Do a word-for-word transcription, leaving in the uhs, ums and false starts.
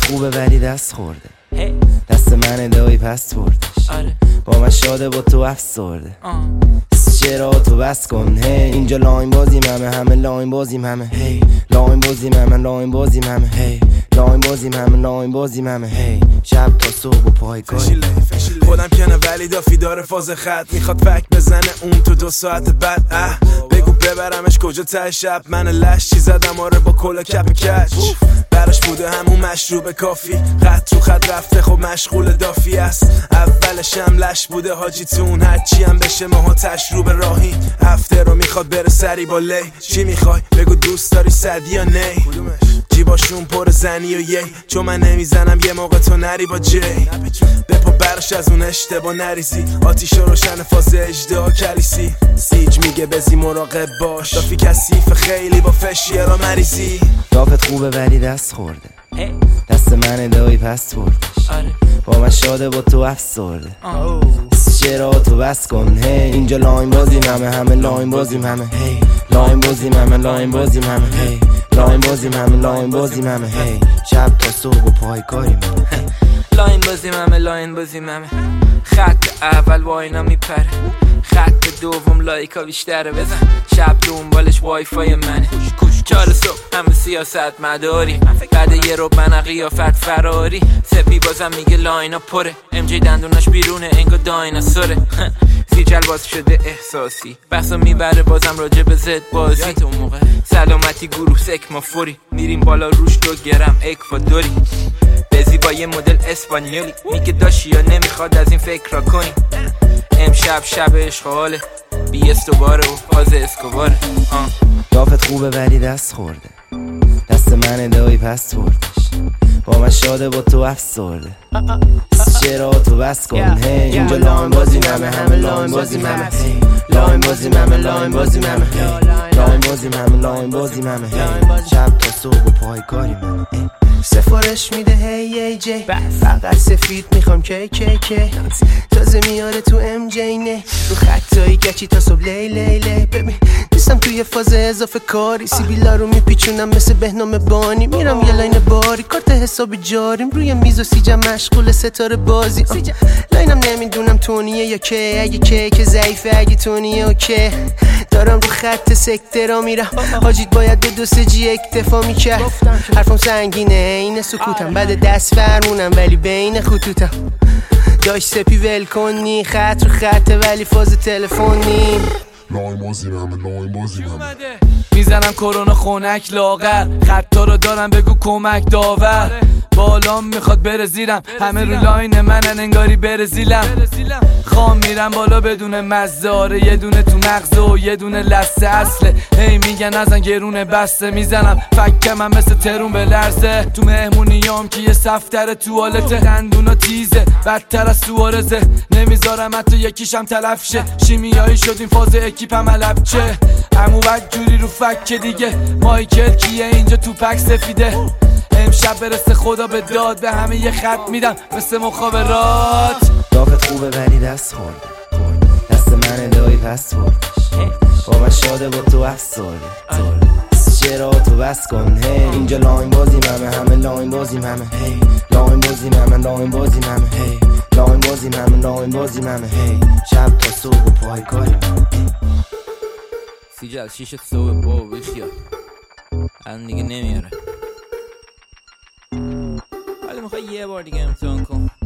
خوبه ولی دست خورده دست من دایی پس بردش با من شاده با تو افسرده چرا تو بس کن هی اینجا لاین بازیم همه همه لاین بازیم همه هی لاین بازیم همه لاین بازیم همه هی لاین بازیم همه لاین بازیم همه هی شب تا صبح و پای کاری خودم کنه ولی دافی داره فاز خط میخواد فک بزنه اون تو دو ساعت بعد اه بگو ببرمش کجا ته شب من لش چی زدم آره با کلا کپ کچ براش بوده همون مشروب کافی خط رو خط رفته خب مشغول دافی است اولش هم لش بوده حاجی تون هرچی هم بشه ماها تشروب راهی هفته رو میخواد بره سری با لی چی میخوای بگو دوست داری صدی یا نی جیباشون پر زنی و یی چون من نمیزنم یه موقع تو نری با جی بپا براش از اون اشتباه نریزی آتیش روشن فاز اجدها کلیسی سیج میگه بزی مراقب باش دافی کثیف خیلی با فشیه را مریضی دافت خوبه ولی دست خورده دست من دایی پس بردش با من شاده با تو افسرده چرا تو بس کن هی اینجا لاین بازیم همه همه لاین بازیم همه هی لاین بازیم همه لاین بازیم همه هی لاین بازیم همه لاین بازیم همه هی شب تا صبح و پای کاریم لاین بازیم همه لاین بازیم همه خط اول واینا میپره خط دوم لایکا بیشتره بزن شب دنبالش وای فای منه چهار صبح همه سیاست مداری بعد یه رو من قیافت فراری سپی بازم میگه لاینا پره ام جی دندوناش بیرونه انگا دایناسوره سیجل باز شده احساسی بحثا میبره بازم راجع به زد بازی سلامتی گروه سکما فوری میریم بالا روش دو گرم اکوادوری بزی با یه مدل اسپانیولی میگه داشی یا نمیخواد از این فکر را کنی امشب شب عشق حاله بی استوباره و فاز اسکوباره دافت خوبه ولی دست خورده دست من دایی پس بردش با من شاده با تو افسرده چرا تو بس کن هی اینجا لاین بازیم همه همه لاین بازیم همه هی لاین بازیم همه لاین بازیم همه هی لاین بازیم همه لاین بازیم همه هی شب تا صبح و پای کاریم سفارش میده هی ای جی فقط سفید میخوام کی کی کی تازه میاره تو ام جی نه رو خطایی گچی تا صبح لی لی لی ببین نیستم توی فاز اضافه کاری سیبیلا رو میپیچونم مثل بهنام بانی میرم یه لاین باری کارت حساب جاریم روی میز و سیجم مشغول ستاره بازی لاینم نمیدونم تونیه یا که اگه که که ضعیفه اگه تونیه اوکی دارم رو خط سکته را میرم حاجیت باید به دو سه جی اکتفا میکرد حرفم سنگینه این سکوتم بعد دست فرمونم ولی بین خطوطم داشت سپی ول کنی خط رو خطه ولی فاز تلفنی لاین بازیم همه لاین بازیم همه میزنم کرونا خونک لاغر خطا رو دارم بگو کمک داور بالام میخواد بره زیرم همه رو لاین منن انگاری بره زیلم خام میرم بالا بدون مزاره یه دونه تو مغزه و یه دونه لسه اصله هی میگن ازن گرونه بسته میزنم فکه من مثل ترون به لرزه تو مهمونیام که یه صفتر توالته خندونا تیزه بدتر از سوارزه نمیذارم حتی یکیشم تلف شه شیمیایی شد این فاز اکیپم علب چه امو بد جوری رو فکه دیگه مایکل کیه اینجا تو پک سفیده امشب برسه خدا به داد به همه یه خط میدم مثل مخابرات دافت خوبه ولی دست خورده دست من دایی پس بردش با من شاده با تو افسرده چرا تو بس کن هی اینجا لاین بازیم همه همه لاین بازیم همه هی لاین بازیم همه لاین بازیم همه هی لاین بازیم همه لاین بازیم همه هی شب تا صبح و پای کاریم سیجل شیش صبح با بخیال الان دیگه نمیاره ولی میخوای یه بار دیگه امتحان کن